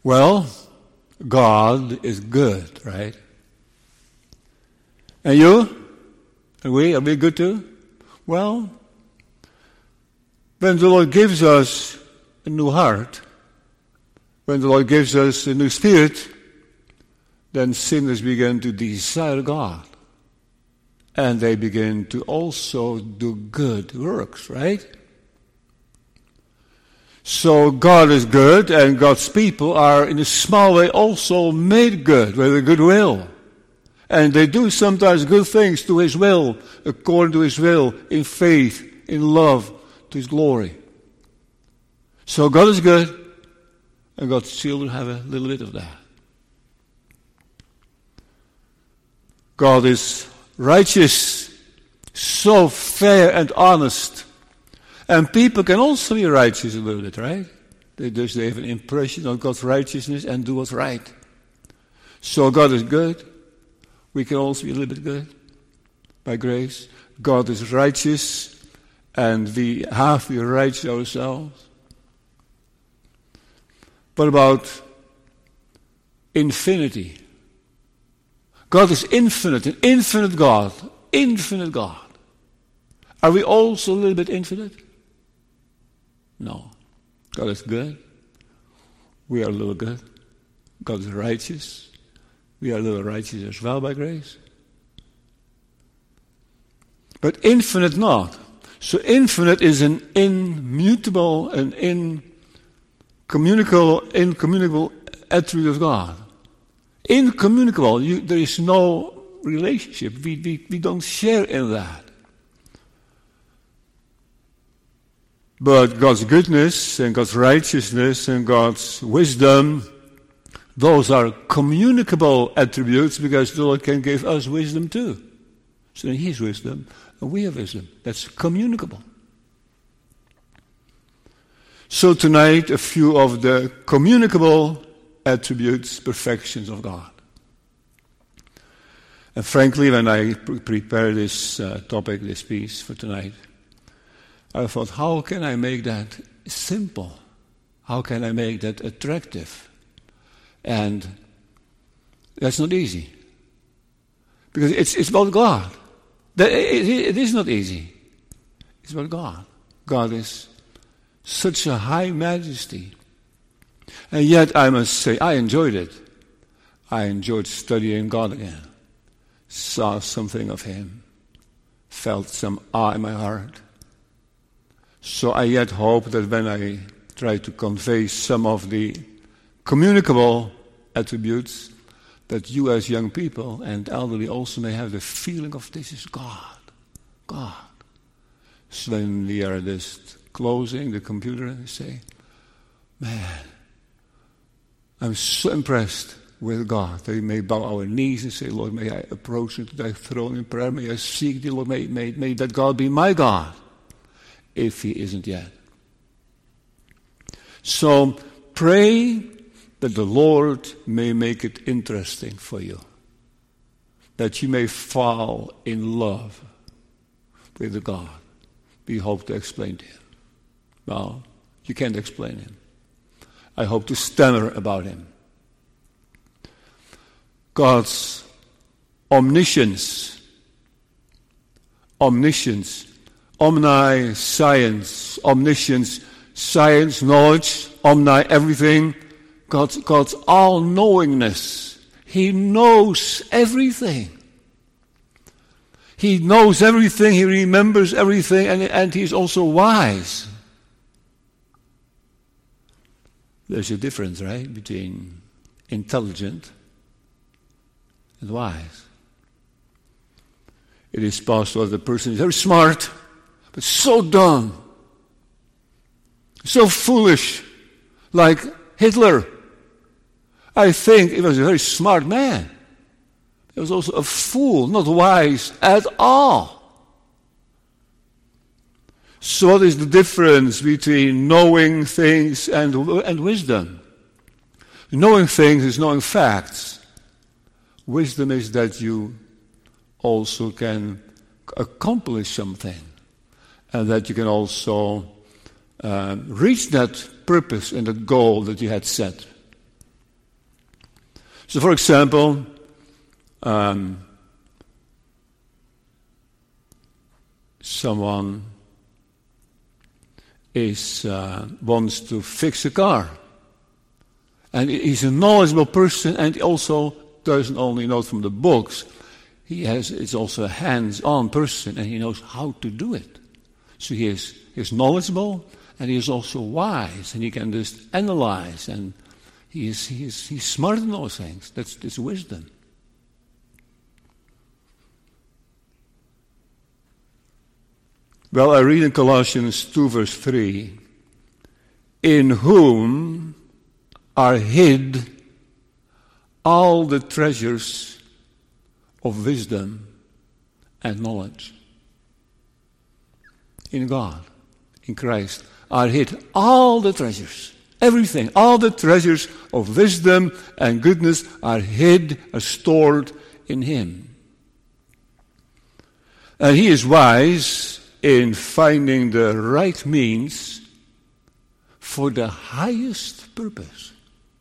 Well, God is good, right? And you? Are we good too? Well, when the Lord gives us a new heart, when the Lord gives us a new spirit, then sinners begin to desire God. And they begin to also do good works, right? So God is good, and God's people are in a small way also made good with a good will. And they do sometimes good things to His will, according to His will, in faith, in love, to His glory. So God is good, and God's children have a little bit of that. God is righteous, so fair and honest. And people can also be righteous a little bit, right? They have an impression of God's righteousness and do what's right. So God is good. We can also be a little bit good by grace. God is righteous, and we have to be righteous ourselves. What about infinity? God is infinite, an infinite God. Infinite God. Are we also a little bit infinite? No. God is good. We are a little good. God is righteous. We are a little righteous as well by grace. But infinite not. So infinite is an immutable, an incommunicable attribute of God. Incommunicable. There is no relationship. We don't share in that. But God's goodness and God's righteousness and God's wisdom, those are communicable attributes because the Lord can give us wisdom too. So He has wisdom and we have wisdom. That's communicable. So tonight, a few of the communicable attributes, perfections of God. And frankly, when I prepared this topic, this piece for tonight, I thought, how can I make that simple? How can I make that attractive? And that's not easy. Because it's about God. It is not easy. It's about God. God is such a high majesty. And yet, I must say, I enjoyed it. I enjoyed studying God again. Saw something of Him. Felt some awe in my heart. So I yet hope that when I try to convey some of the communicable attributes, that you as young people and elderly also may have the feeling of this is God. God. So when we are just closing the computer and say, man, I'm so impressed with God that we may bow our knees and say, Lord, may I approach into thy throne in prayer, may I seek thee, Lord, may that God be my God, if He isn't yet. So pray that the Lord may make it interesting for you, that you may fall in love with the God we hope to explain to you. Well, you can't explain Him. I hope to stammer about Him. God's omniscience, omniscience, science, knowledge, omni, everything. God's all-knowingness. He knows everything. He knows everything, He remembers everything, and He's also wise. There's a difference, right, between intelligent and wise. It is possible that the person is very smart, but so dumb, so foolish, like Hitler. I think he was a very smart man. He was also a fool, not wise at all. So what is the difference between knowing things and wisdom? Knowing things is knowing facts. Wisdom is that you also can accomplish something, and that you can also reach that purpose and that goal that you had set. So, for example, someone wants to fix a car. And he's a knowledgeable person, and he also doesn't only know it from the books, it's also a hands-on person, and he knows how to do it. So he's knowledgeable, and he is also wise, and he can just analyze, and he's smart in those things. That's wisdom. Well, I read in Colossians 2, verse 3, in whom are hid all the treasures of wisdom and knowledge. In God, in Christ, are hid all the treasures, everything, all the treasures of wisdom and goodness are hid, are stored in Him. And He is wise in finding the right means for the highest purpose.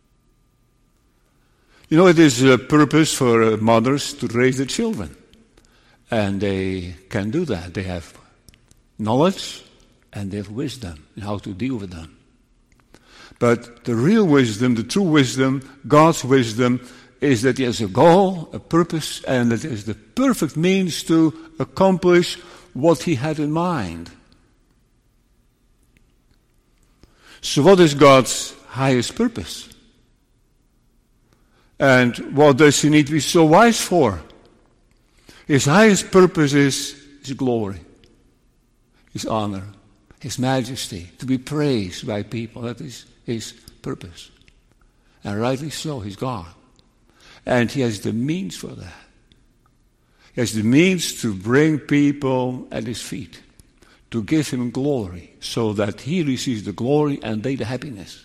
You know, it is a purpose for mothers to raise their children. And they can do that. They have knowledge and they have wisdom in how to deal with them. But the real wisdom, the true wisdom, God's wisdom, is that He has a goal, a purpose, and that is the perfect means to accomplish what He had in mind. So what is God's highest purpose? And what does He need to be so wise for? His highest purpose is His glory, His honor, His majesty, to be praised by people. That is His purpose. And rightly so, He's God. And He has the means for that. He has the means to bring people at His feet, to give Him glory, so that He receives the glory and they the happiness.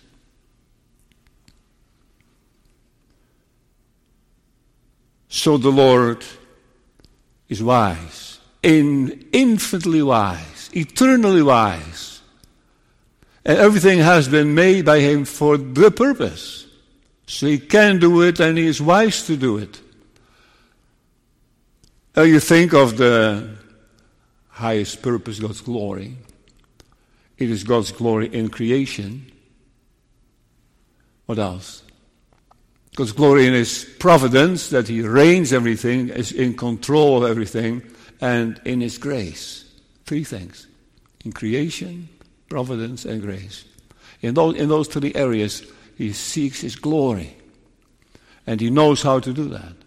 So the Lord is wise, infinitely wise, eternally wise. And everything has been made by Him for the purpose. So He can do it and He is wise to do it. Now you think of the highest purpose, God's glory. It is God's glory in creation. What else? God's glory in His providence, that He reigns everything, is in control of everything, and in His grace. Three things. In creation, providence, and grace. In those three areas, He seeks His glory. And He knows how to do that.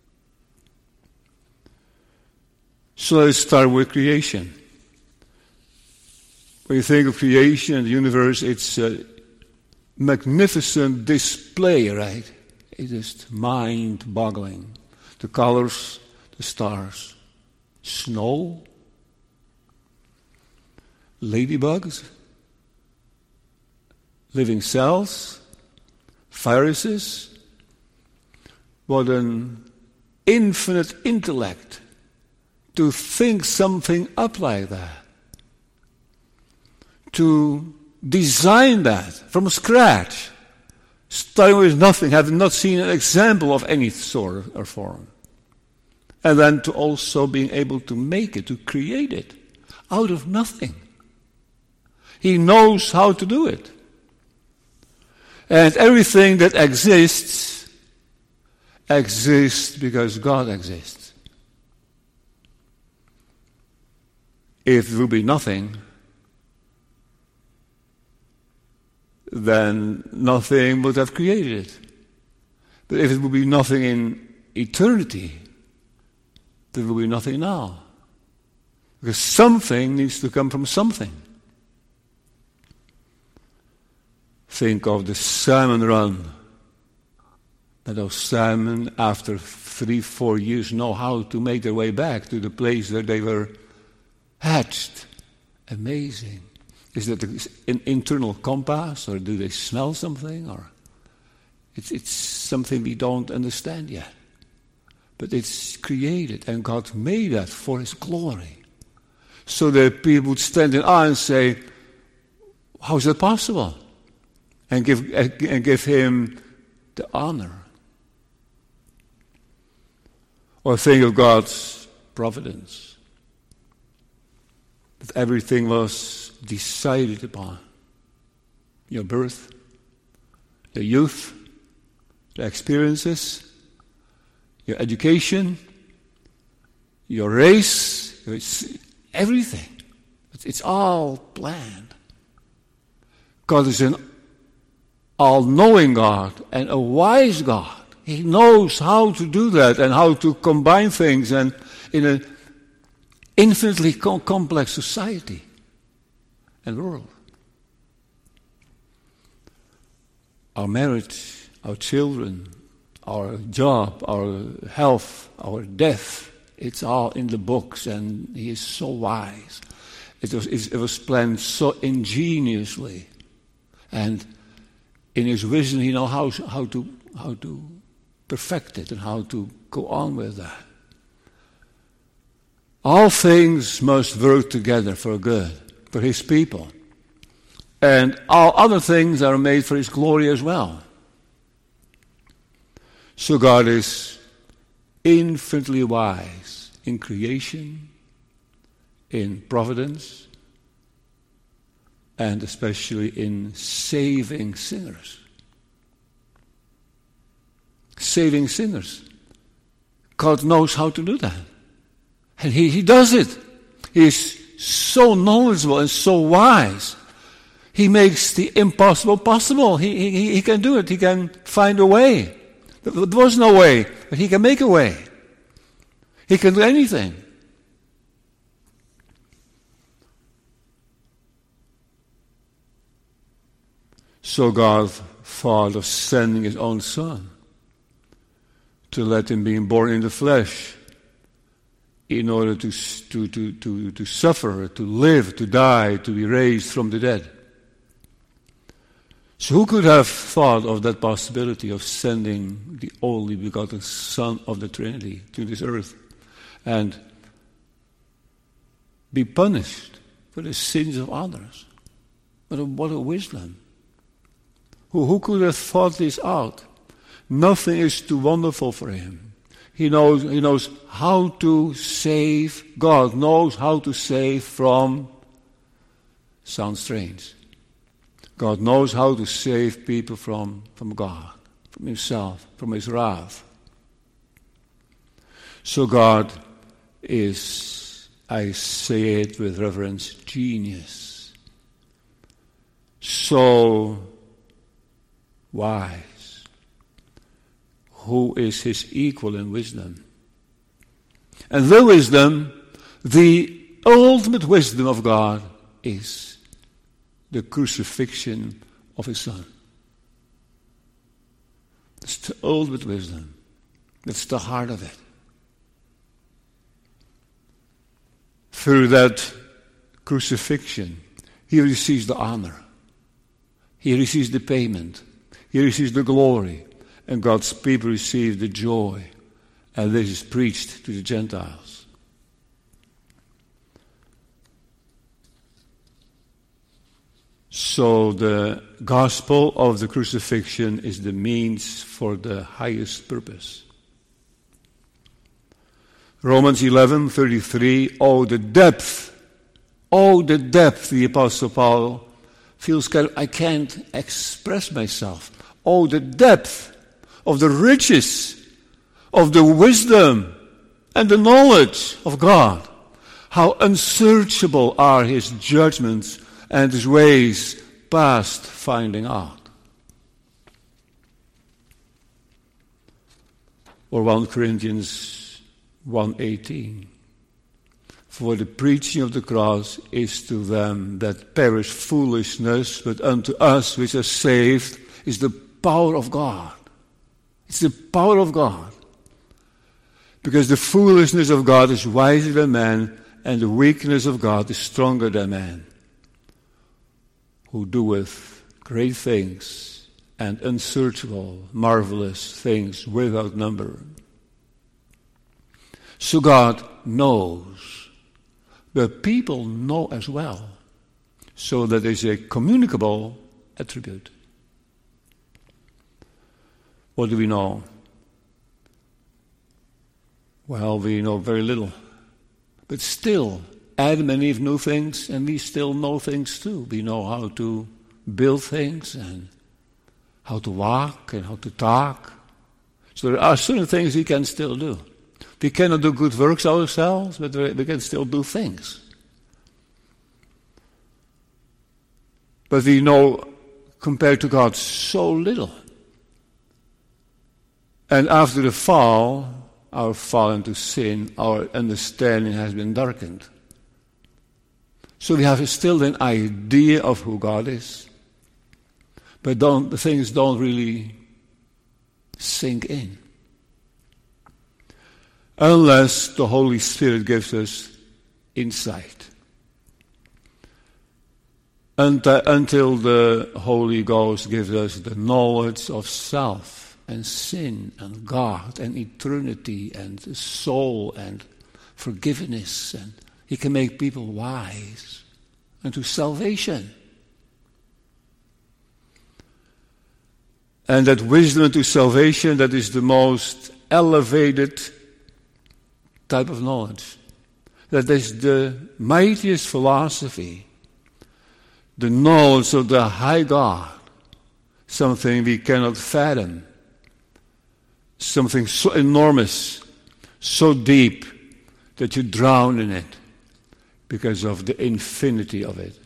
So let's start with creation. When you think of creation and the universe, it's a magnificent display, right? It is mind-boggling. The colors, the stars, snow, ladybugs, living cells, viruses. What an infinite intellect to think something up like that. To design that from scratch. Starting with nothing, having not seen an example of any sort or form. And then to also being able to make it, to create it, out of nothing. He knows how to do it. And everything that exists because God exists. If there would be nothing, then nothing would have created it. But if it would be nothing in eternity, there will be nothing now. Because something needs to come from something. Think of the salmon run. That those salmon, after 3-4 years, know how to make their way back to the place where they were hatched. Amazing. Is that an internal compass, or do they smell something? Or it's something we don't understand yet. But it's created, and God made that for His glory. So that people would stand in awe and say, how is that possible? And give Him the honor. Or think of God's providence. That everything was decided upon. Your birth, your youth, your experiences, your education, your race, everything. It's all planned. God is an all-knowing God and a wise God. He knows how to do that and how to combine things and in an infinitely complex society and world. Our marriage, our children, our job, our health, our death, it's all in the books, and He is so wise. It was planned so ingeniously, and in His wisdom He knows how to perfect it and how to go on with that. All things must work together for good, for His people. And all other things are made for His glory as well. So God is infinitely wise in creation, in providence, and especially in saving sinners. Saving sinners. God knows how to do that. And He does it. He is so knowledgeable and so wise. He makes the impossible possible. He can do it. He can find a way. There was no way, but He can make a way. He can do anything. So God thought of sending His own Son to let Him be born in the flesh in order to suffer, to live, to die, to be raised from the dead. So who could have thought of that possibility of sending the only begotten Son of the Trinity to this earth and be punished for the sins of others? What a wisdom. Who could have thought this out? Nothing is too wonderful for Him. He knows how to save. God knows how to save from, sounds strange. God knows how to save people from God, from Himself, from His wrath. So God is, I say it with reverence, genius. So wise. Who is His equal in wisdom? And the wisdom, the ultimate wisdom of God is the crucifixion of His Son. It's the ultimate wisdom. That's the heart of it. Through that crucifixion, He receives the honor. He receives the payment. He receives the glory. And God's people receive the joy. And this is preached to the Gentiles. So the gospel of the crucifixion is the means for the highest purpose. Romans 11:33. Oh, the depth, the Apostle Paul feels I can't express myself. Oh, the depth of the riches of the wisdom and the knowledge of God. How unsearchable are His judgments and His ways past finding out. Or 1 Corinthians 1:18. For the preaching of the cross is to them that perish foolishness, but unto us which are saved is the power of God. It's the power of God. Because the foolishness of God is wiser than man, and the weakness of God is stronger than man. Who doeth great things and unsearchable, marvelous things without number. So God knows, but people know as well. So that is a communicable attribute. What do we know? Well, we know very little. But still, Adam and Eve knew things, and we still know things too. We know how to build things, and how to walk, and how to talk. So there are certain things we can still do. We cannot do good works ourselves, but we can still do things. But we know, compared to God, so little. And after the fall, our fall into sin, our understanding has been darkened. So we have still an idea of who God is, but the things don't really sink in. Unless the Holy Spirit gives us insight. Until the Holy Ghost gives us the knowledge of self and sin and God and eternity and the soul and forgiveness, and He can make people wise unto salvation. And that wisdom unto salvation, that is the most elevated type of knowledge. That is the mightiest philosophy. The knowledge of the high God, something we cannot fathom, something so enormous, so deep that you drown in it because of the infinity of it.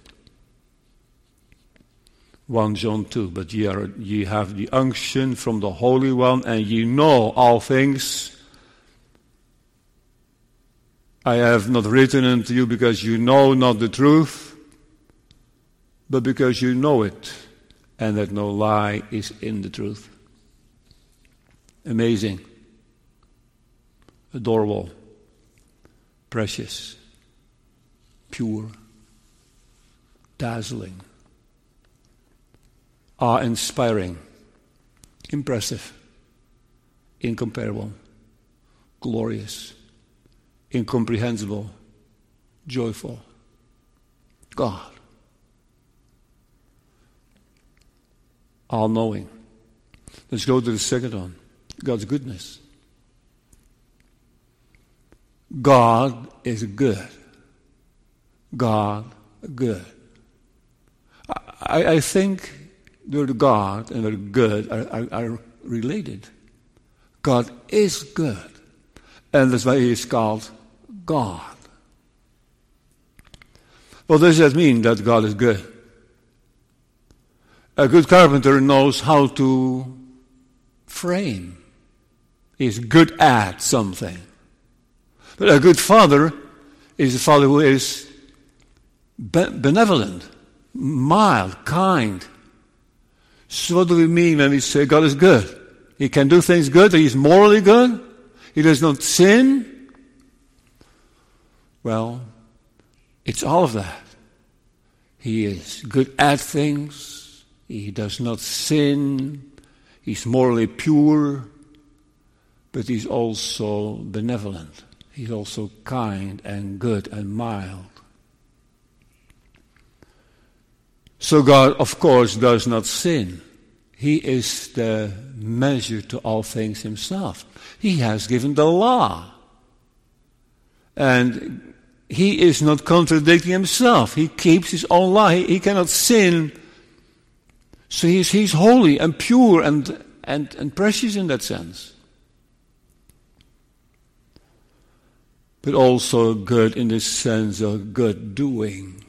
1 John 2, but ye have the unction from the Holy One, and ye know all things. I have not written unto you because you know not the truth, but because you know it, and that no lie is in the truth. Amazing. Adorable. Precious. Pure. Dazzling. Awe-inspiring. Impressive. Incomparable. Glorious. Incomprehensible. Joyful. God. All-knowing. Let's go to the second one. God's goodness. God is good. God good. I think the word God and the word good are related. God is good. And that's why He is called God. What does that mean, that God is good? A good carpenter knows how to frame. He's good at something. But a good father is a father who is benevolent, mild, kind. So what do we mean when we say God is good? He can do things good, He's morally good, He does not sin. Well, it's all of that. He is good at things. He does not sin. He's morally pure. But He's also benevolent. He's also kind and good and mild. So God, of course, does not sin. He is the measure to all things Himself. He has given the law. And He is not contradicting Himself. He keeps His own law. He cannot sin. So He's holy and pure and precious in that sense. But also good in the sense of good doing.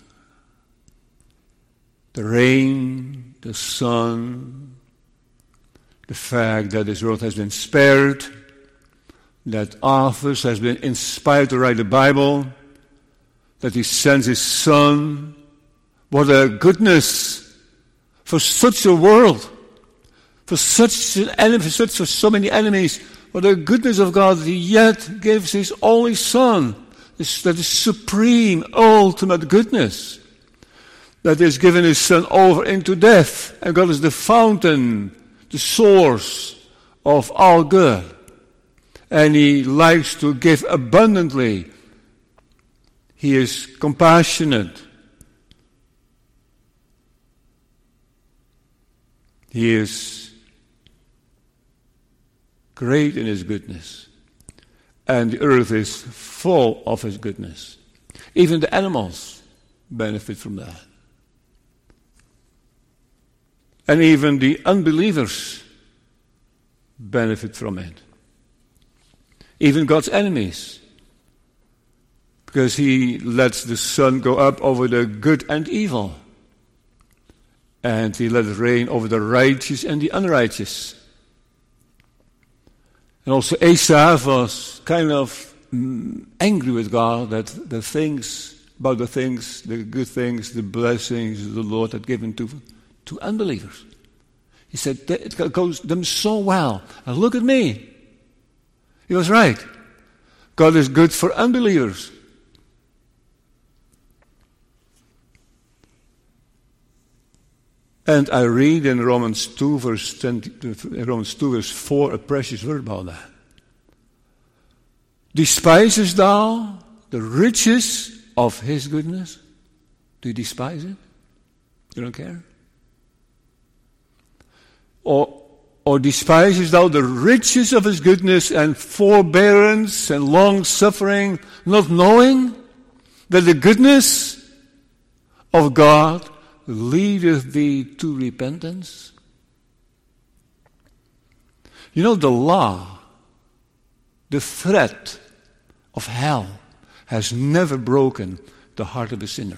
The rain, the sun, the fact that this world has been spared, that authors has been inspired to write the Bible, that He sends His Son. What a goodness for such a world, for such an enemy, for so many enemies. What a goodness of God that He yet gives His only Son. That is supreme, ultimate goodness. That He has given His Son over into death, and God is the fountain, the source of all good. And He likes to give abundantly. He is compassionate. He is great in His goodness. And the earth is full of his goodness. Even the animals benefit from that. And even the unbelievers benefit from it. Even God's enemies. Because he lets the sun go up over the good and evil. And he let it rain over the righteous and the unrighteous. And also Asaph was kind of angry with God that the good things, the blessings the Lord had given to unbelievers. He said, it goes them so well. And look at me. He was right. God is good for unbelievers. And I read in Romans 2 verse 4 a precious word about that. Despisest thou the riches of his goodness? Do you despise it? You don't care? Or despisest thou the riches of his goodness and forbearance and long suffering, not knowing that the goodness of God leadeth thee to repentance? You know, the law, the threat of hell has never broken the heart of a sinner.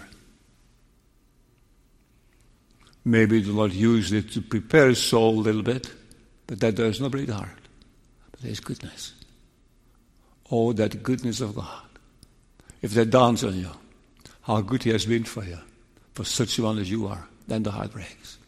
Maybe the Lord used it to prepare his soul a little bit, but that does not break the heart. But there's goodness. Oh, that goodness of God. If that dawns on you, how good he has been for you, for such a one as you are, then the heart breaks.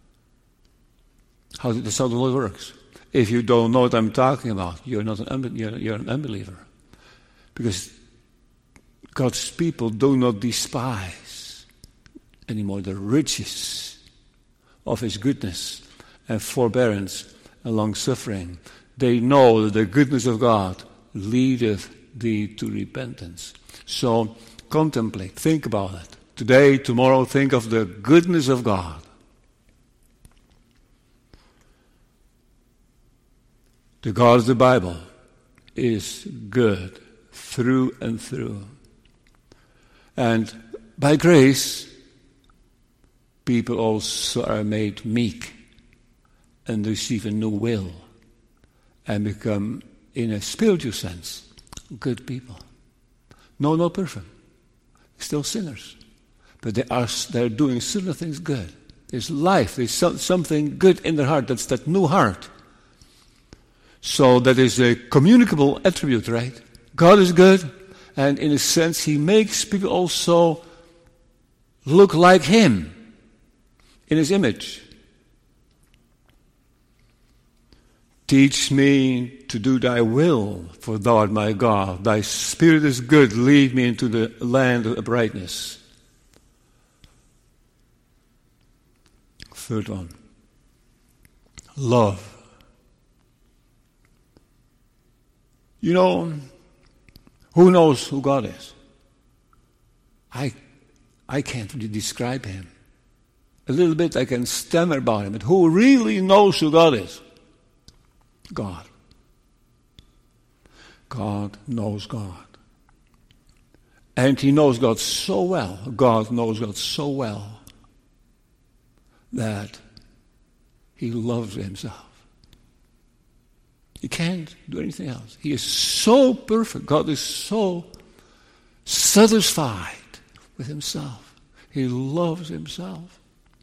That's how the Lord works. If you don't know what I'm talking about, you're an unbeliever. Because God's people do not despise anymore the riches of his goodness and forbearance and long-suffering. They know that the goodness of God leadeth thee to repentance. So contemplate, think about it. Today, tomorrow, think of the goodness of God. The God of the Bible is good through and through. And by grace, people also are made meek and receive a new will and become, in a spiritual sense, good people. No, not perfect. Still sinners. But they're doing certain things good. There's life. There's something good in their heart. That's that new heart. So that is a communicable attribute, right? God is good, and in a sense, he makes people also look like him in his image. Teach me to do thy will, for thou art my God. Thy spirit is good. Lead me into the land of uprightness. Third one. Love. You know, who knows who God is? I can't really describe him. A little bit I can stammer about him, but who really knows who God is? God. God knows God. And he knows God so well. God knows God so well that he loves himself. He can't do anything else. He is so perfect. God is so satisfied with himself. He loves himself.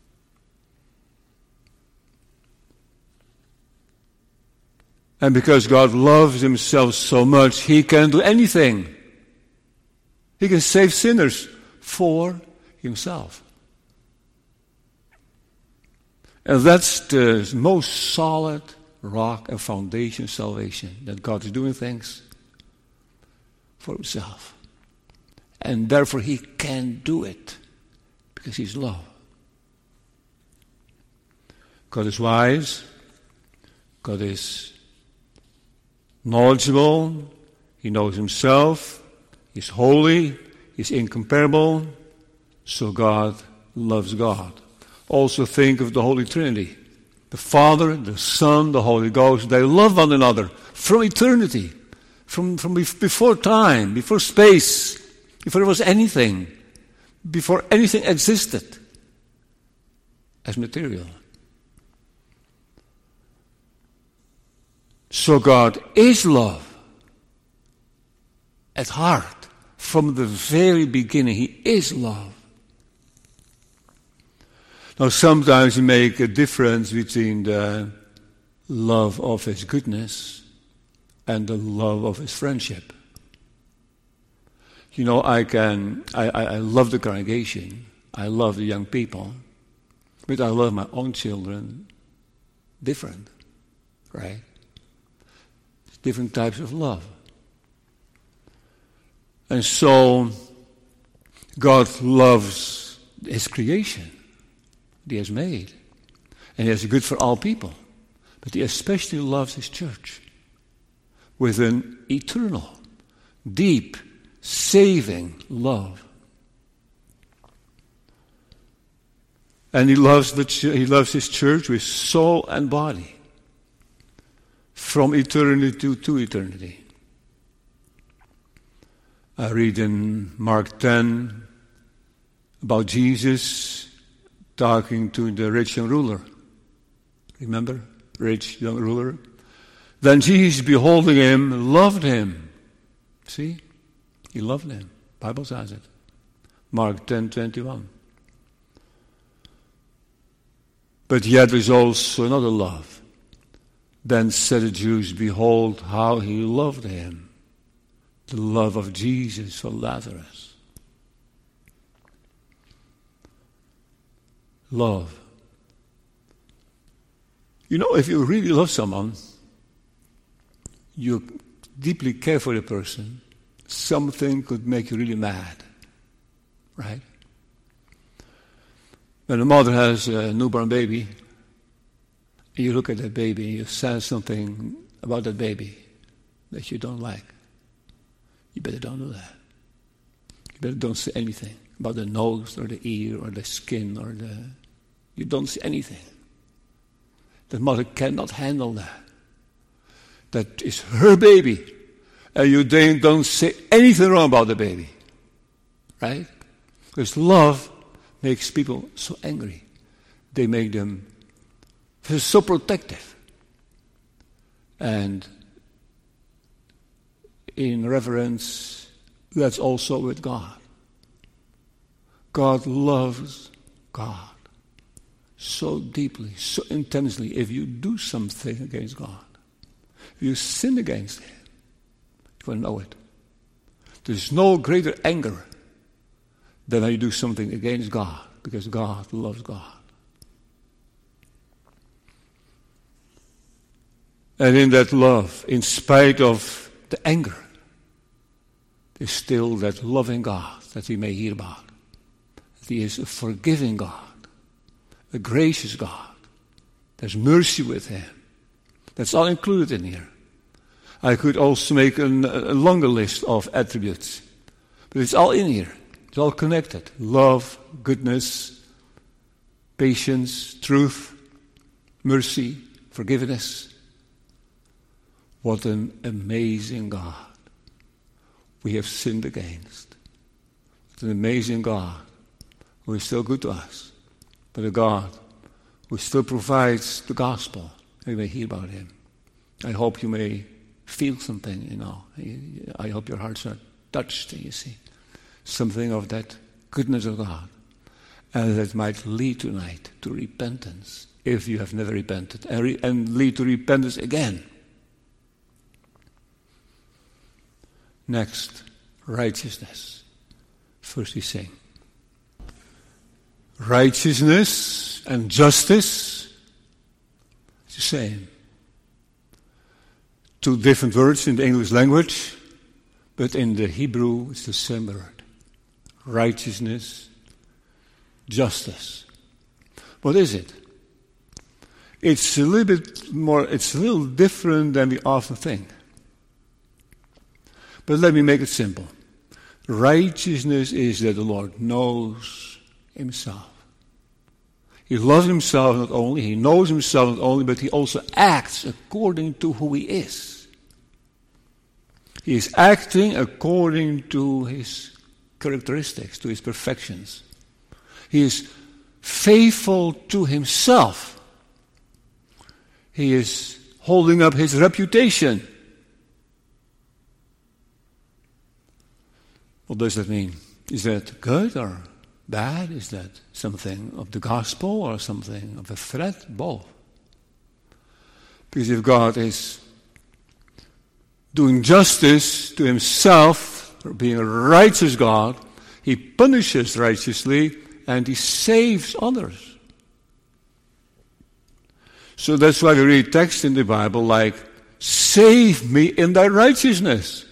And because God loves himself so much, he can do anything. He can save sinners for himself. And that's the most solid rock and foundation of salvation, that God is doing things for himself. And therefore he can do it because he's love. God is wise. God is knowledgeable. He knows himself. He's holy. He's incomparable. So God loves God. Also think of the Holy Trinity. The Father, the Son, the Holy Ghost, they love one another from eternity. from before time, before space, before there was anything, before anything existed as material. So God is love at heart. From the very beginning, He is love. Now, sometimes we make a difference between the love of His goodness and the love of His friendship. You know, I love the congregation. I love the young people. But I love my own children different, right? Different types of love. And so, God loves His creation that He has made. And He has good for all people. But He especially loves His church with an eternal, deep, saving love. And He loves His church with soul and body. From eternity to eternity. I read in Mark 10 about Jesus talking to the rich young ruler. Remember? Rich young ruler. Then Jesus, beholding him, loved him. See? He loved him. Bible says it. Mark 10:21. But yet there's also another love. Then said the Jews, behold how He loved him. The love of Jesus for Lazarus. Love. You know, if you really love someone, you deeply care for the person, something could make you really mad. Right? When a mother has a newborn baby, you look at that baby and you say something about that baby that you don't like. You better don't do that. You better don't say anything about the nose or the ear or the skin or the... You don't say anything. The mother cannot handle that. That is her baby. And you don't say anything wrong about the baby. Right? Because love makes people so angry. They make them feel so protective. And in reverence, that's also with God. God loves God so deeply, so intensely. If you do something against God, if you sin against Him, you will know it. There's no greater anger than when you do something against God, because God loves God. And in that love, in spite of the anger, there's still that loving God that we may hear about. That He is a forgiving God, a gracious God. There's mercy with Him. That's all included in here. I could also make a longer list of attributes, but it's all in here. It's all connected. Love, goodness, patience, truth, mercy, forgiveness. What an amazing God we have sinned against. What an amazing God who is still good to us, but a God who still provides the gospel. You may hear about Him. I hope you may feel something, you know. I hope your hearts are touched, you see. Something of that goodness of God. And that might lead tonight to repentance, if you have never repented, and lead to repentance again. Next, righteousness. First we sing. Righteousness and justice, it's the same. Two different words in the English language, but in the Hebrew it's the same word. Righteousness, justice. What is it? It's a little different than we often think. But let me make it simple. Righteousness is that the Lord knows Himself. He loves Himself not only, He knows Himself not only, but He also acts according to who He is. He is acting according to his characteristics, to his perfections. He is faithful to himself. He is holding up his reputation. What does that mean? Is that good or bad? Is that something of the gospel or something of a threat? Both. Because if God is doing justice to himself, or being a righteous God, he punishes righteously and he saves others. So that's why we read texts in the Bible like, save me in thy righteousness.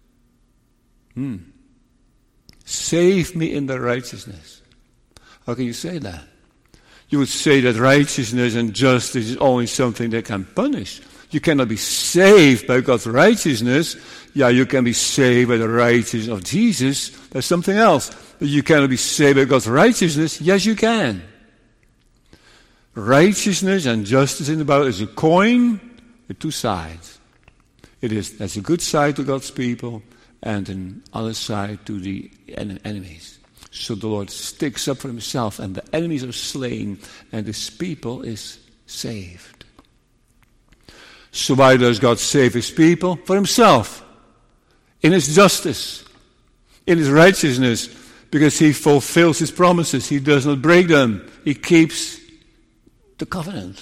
Save me in thy righteousness. How can you say that? You would say that righteousness and justice is only something that can punish. You cannot be saved by God's righteousness. Yeah, you can be saved by the righteousness of Jesus. That's something else. But you cannot be saved by God's righteousness. Yes, you can. Righteousness and justice in the Bible is a coin with two sides. There's a good side to God's people and an other side to the enemies. So the Lord sticks up for himself and the enemies are slain and his people is saved. So why does God save his people? For himself. In his justice. In his righteousness. Because he fulfills his promises. He does not break them. He keeps the covenant.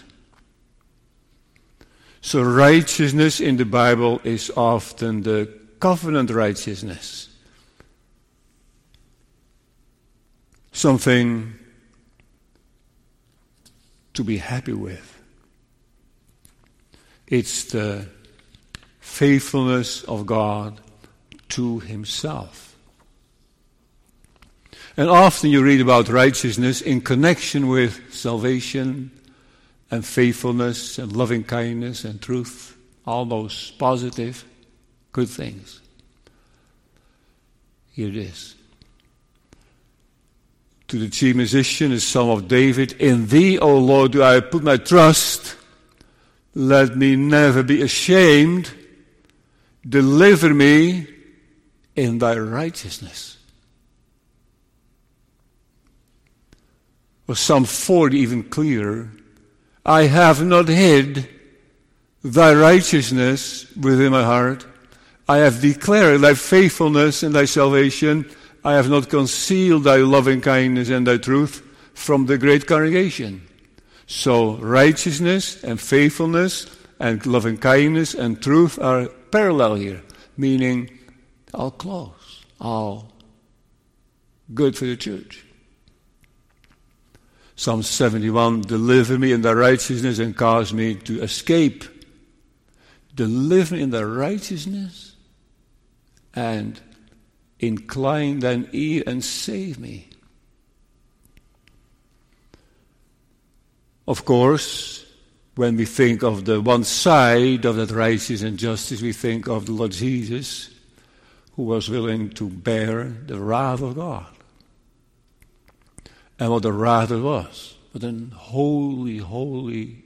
So righteousness in the Bible is often the covenant righteousness. Something to be happy with. It's the faithfulness of God to himself. And often you read about righteousness in connection with salvation and faithfulness and loving kindness and truth, all those positive, good things. Here it is. To the chief musician, a psalm of David, in thee, O Lord, do I put my trust. Let me never be ashamed. Deliver me in thy righteousness. Or Psalm 40 even clearer. I have not hid thy righteousness within my heart. I have declared thy faithfulness and thy salvation. I have not concealed thy loving kindness and thy truth from the great congregation. So righteousness and faithfulness and loving kindness and truth are parallel here, meaning all close, all good for the church. Psalm 71, deliver me in thy righteousness and cause me to escape. Deliver me in thy righteousness and incline thine ear and save me. Of course, when we think of the one side of that righteousness and justice, we think of the Lord Jesus, who was willing to bear the wrath of God. And what the wrath was, but a holy, holy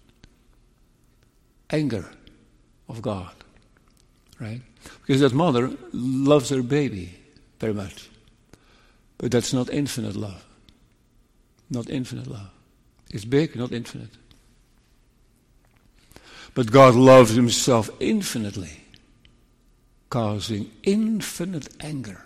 anger of God, right? Because that mother loves her baby very much. But that's not infinite love. Not infinite love. It's big, not infinite. But God loves himself infinitely, causing infinite anger.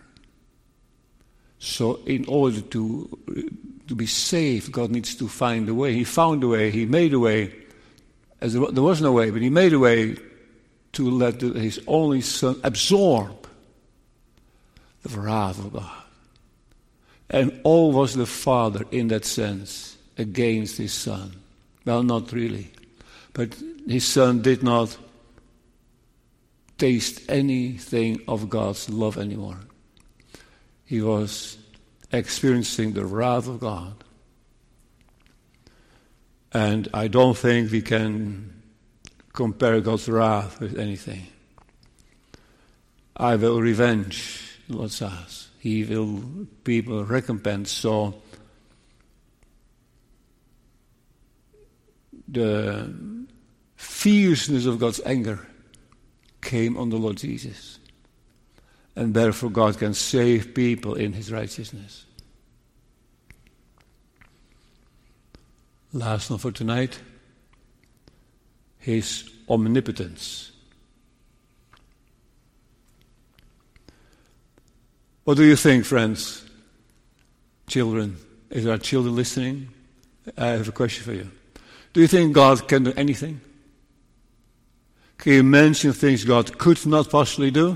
So in order to be saved, God needs to find a way. He found a way, he made a way. As there was no way, but he made a way to let his only son absorb the wrath of God. And all was the Father in that sense against his son. Well, not really. But his son did not taste anything of God's love anymore. He was experiencing the wrath of God. And I don't think we can compare God's wrath with anything. I will revenge, the Lord says. He will people recompense. So the fierceness of God's anger came on the Lord Jesus. and therefore God can save people in his righteousness. Last one for tonight, his omnipotence. What do you think, friends? Children, is there children listening? I have a question for you. Do you think God can do anything? Can you mention things God could not possibly do?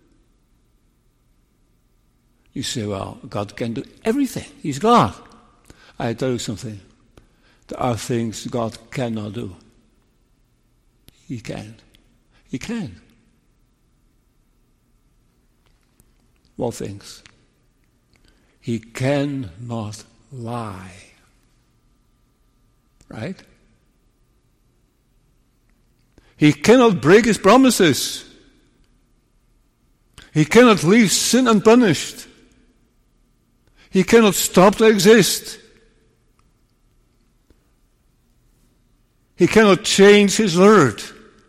You say, well, God can do everything. He's God. I tell you something. There are things God cannot do. He can't. He can. What things? He cannot lie. Right? He cannot break his promises. He cannot leave sin unpunished. He cannot stop to exist. He cannot change his word.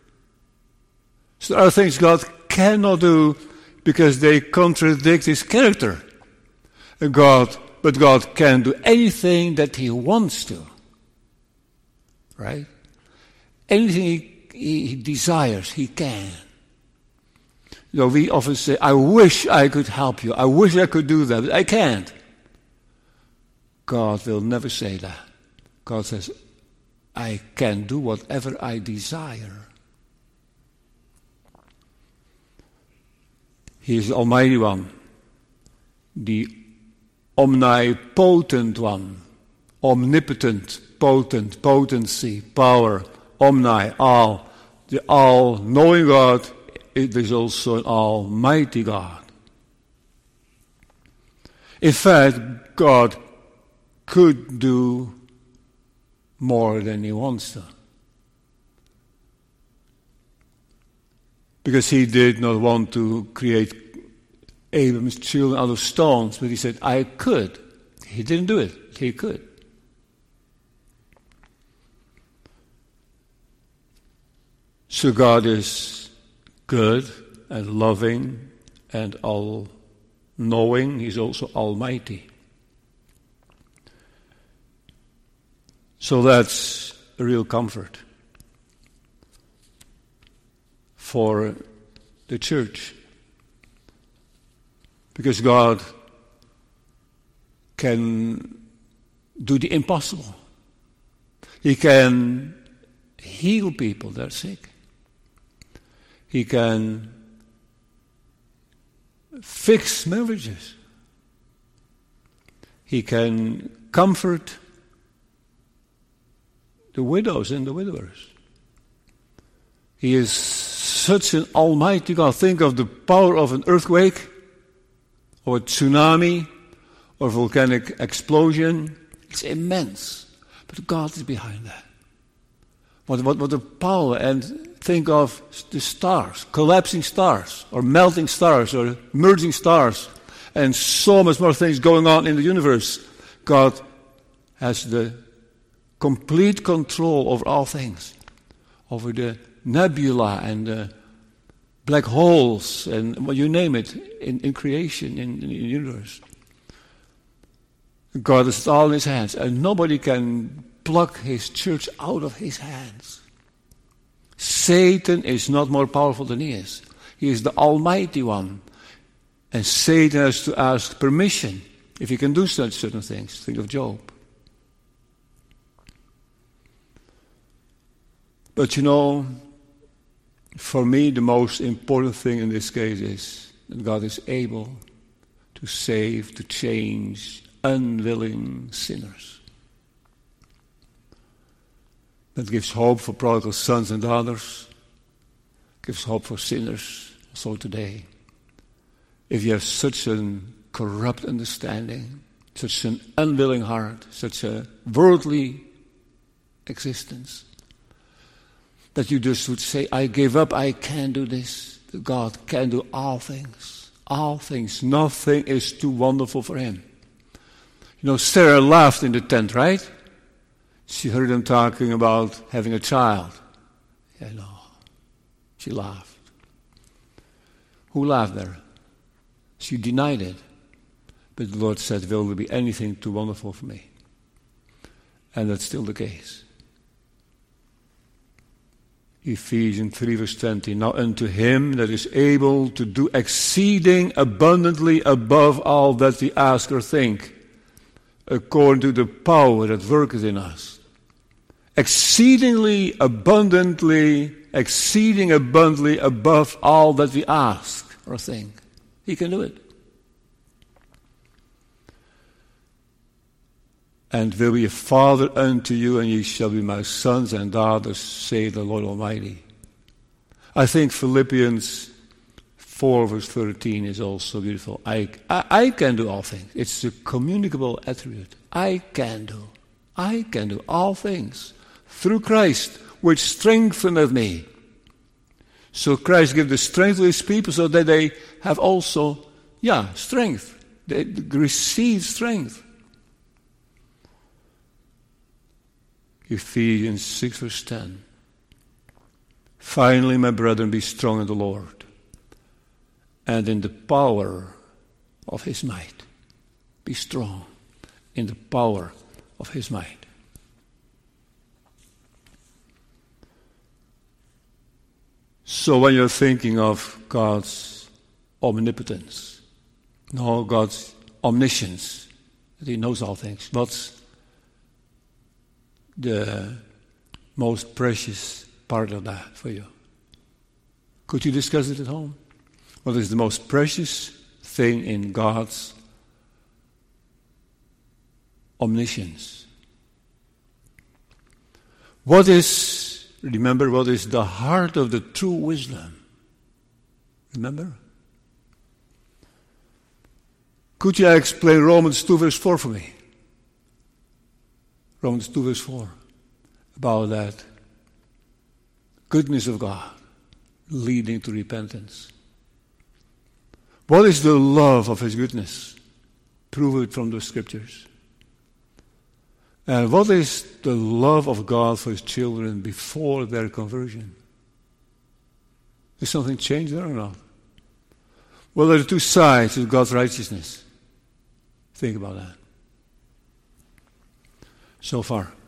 So there are things God cannot do because they contradict his character. But God can do anything that he wants to. Right? Anything he desires, he can. You know, we often say, I wish I could help you. I wish I could do that, but I can't. God will never say that. God says, I can do whatever I desire. He is the Almighty One, the omnipotent one, omnipotent, potent, potency, power, omni, all. The all-knowing God, it is also an almighty God. In fact, God could do more than he wants to. Because he did not want to create Abraham's children out of stones, but he said, I could. He didn't do it. He could. So God is good and loving and all-knowing. He's also almighty. So that's a real comfort for the church. Because God can do the impossible. He can heal people that are sick. He can fix marriages. He can comfort the widows and the widowers. He is such an almighty God. Think of the power of an earthquake, or a tsunami, or a volcanic explosion. It's immense. But God is behind that. What a power. And think of the stars, collapsing stars, or melting stars, or merging stars, and so much more things going on in the universe. God has the complete control over all things, over the nebula and the black holes and well, you name it in creation, in the universe. God has it all in his hands, and nobody can pluck his church out of his hands. Satan is not more powerful than he is. He is the Almighty One. And Satan has to ask permission if he can do such certain things. Think of Job. But you know, for me the most important thing in this case is that God is able to save, to change unwilling sinners. That gives hope for prodigal sons and daughters, gives hope for sinners also today. If you have such a corrupt understanding, such an unwilling heart, such a worldly existence, that you just would say, I give up, I can't do this. God can do all things. All things. Nothing is too wonderful for him. You know, Sarah laughed in the tent, right? She heard them talking about having a child. Yeah, no. She laughed. Who laughed there? She denied it. But the Lord said, will there be anything too wonderful for me? And that's still the case. Ephesians 3 verse 20. Now unto him that is able to do exceeding abundantly above all that we ask or think, according to the power that worketh in us. Exceeding abundantly above all that we ask or think. He can do it. And will be a father unto you, and ye shall be my sons and daughters, say the Lord Almighty. I think Philippians 4 verse 13 is also beautiful. I can do all things. It's a communicable attribute. I can do all things through Christ, which strengtheneth me. So Christ gives the strength to his people so that they have also, strength. They receive strength. Ephesians 6 verse 10. Finally, my brethren, be strong in the Lord and in the power of his might. Be strong in the power of his might. So when you're thinking of God's omnipotence, God's omniscience, that he knows all things, what's the most precious part of that for you? Could you discuss it at home? What is the most precious thing in God's omniscience? What is the heart of the true wisdom? Remember? Could you explain Romans 2 verse 4 for me? Romans 2 verse 4. About that goodness of God leading to repentance. What is the love of his goodness? Prove it from the scriptures. And what is the love of God for his children before their conversion? Is something changed there or not? Well, there are two sides of God's righteousness. Think about that. So far.